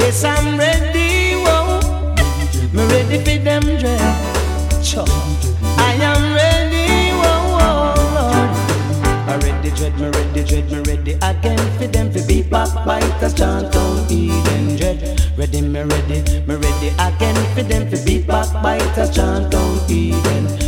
Yes, I'm ready, whoa. Me ready for them dread. I am ready, whoa, whoa, Lord. I ready dread, me ready again for them to be backbiters, chant on Eden dread. Ready again for them to be backbiters, chant on Eden.